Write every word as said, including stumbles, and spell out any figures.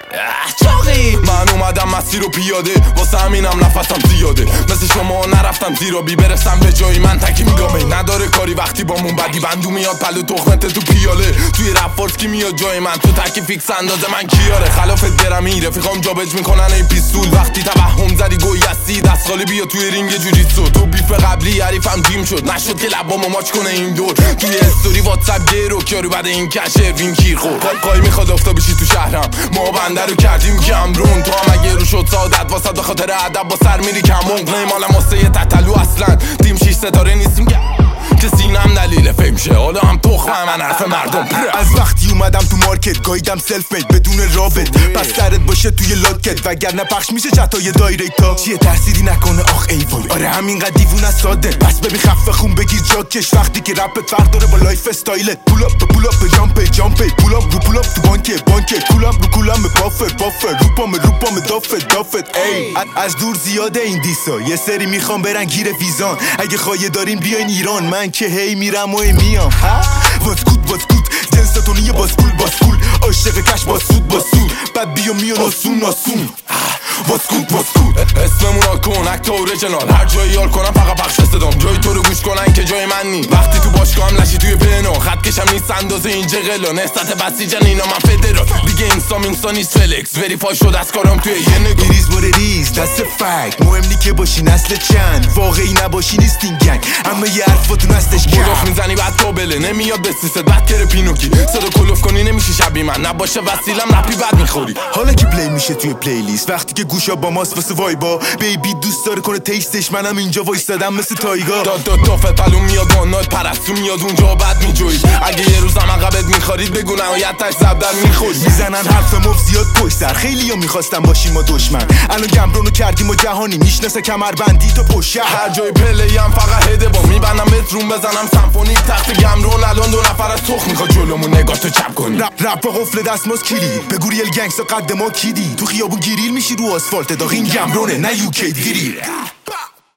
چاقی من اومدم مسیر رو پیاده واسه همینم نفسم زیاده مثل شما نرفتم زیرا بی برسم به جایی من تکی میگامه نداره کاری وقتی با مون بدی بندو میاد پلو تخمت تو پیاله توی رپ فورس کی میاد جای من تو تکی فیکس اندازه من کیاره خلافت برم این رفیقام جابج میکنن این پیستول وقتی توهم زدی گوی هستی دست خالی بیا توی رینگ جوجیتسو تو بیف قبلی حریفم جیم شد نشد که لبامو ماچ کنه این دور توی استوری واتساپ گیرو کیارو بعد این کشه وین کیر خورد قای میخواد افتا بشی تو شهرم ما بنده رو کردیم کمرون تو هم اگه رو شد سعادت واسه به خاطر ادب با سر میری کمون مالم واسه یه تتلو اصلا تیم شیش ستاره نیستیم که سینم دلیل فهم شه حالا هم تخمه من حرف مردم از وقتی اومدم تو مارکت گایدم سلف مید بدون رابط پس سرت باشه توی لاکت وگرنه پخش میشه چتای دایرکت ها چیه ترسیدی نکنه آخ ای وای آره همینقدر دیوونه ساده پس ببین خفه خون بگیر جاکش وقتی که رپت فرق داره با لایف استایلت پول اپ پول اپ جامپ جامپ پول اپ رو پول اپ تو بانک بانک کولم رو کولم بافر بافر روپام روپام دافت دافت ای از دور زیاده این دیسا یه سری میخوام برن گیر ویزان اگه خواهی دارین بیاین ایران من که هی میرم و میام ها واسکوت واسکوت جنساتونی باسکول باسکول عاشق کش با سود با سود بعد بیا میان آسون آسون واسکوت واسکوت اسممون آکن اکتا اورجنال هر جایی یار کنم فقط پخش صدام جای تو رو گوش کنن که جای من نی وقتی تو باشگاه هم لشی توی پنو خط کشم نیست اندازه این جغلا نستت بسیجن اینا من فدرال دیگه اینسام اینسا نیست فلکس وریفای شد از کارم توی یه نگو ایریز باره ریز دست فک مهم نی که باشی نسل چند واقعی نباشی نیستین گنگ اما یه حرفاتون هستش کم بلوف میزنی بعد تو بله نمیاد بسیست بعد کره پینوکی صدا کلوف کنی نمیشه شبی من نباشه وسیلم رپی بعد میخوری حالا که پلی میشه توی پلیلیست وقتی که گوشا با ماست واسه وایبا بیبی دوست داره کنه تیستش منم اینجا وایستادم مثل تایگا داد داد دافت پلو میاد وانات پرستو میاد اونجا بعد میجوید اگه یه روزم عقبت میخارید بگو نهایتش زبدر میخوری میزنن حرف مف زیاد پشت سر خیلی ها میخواستم باشیم ما دشمن الان گمرونو کردیم و جهانی میشناسه کمربندی تو پشت هر جای پلی هم فقط هده با میبندم بهتون بزنم سمفونیک تخت گمرون الان دو نفر از تخ میخواد جلومون نگاه تو چپ کنی رپ رپ و قفل دستماز کلید به گوریل گنگستا قد ما کیدی تو خیابون گیریل میشی رو آسفالت داغ این گمرونه نه یوکی گیری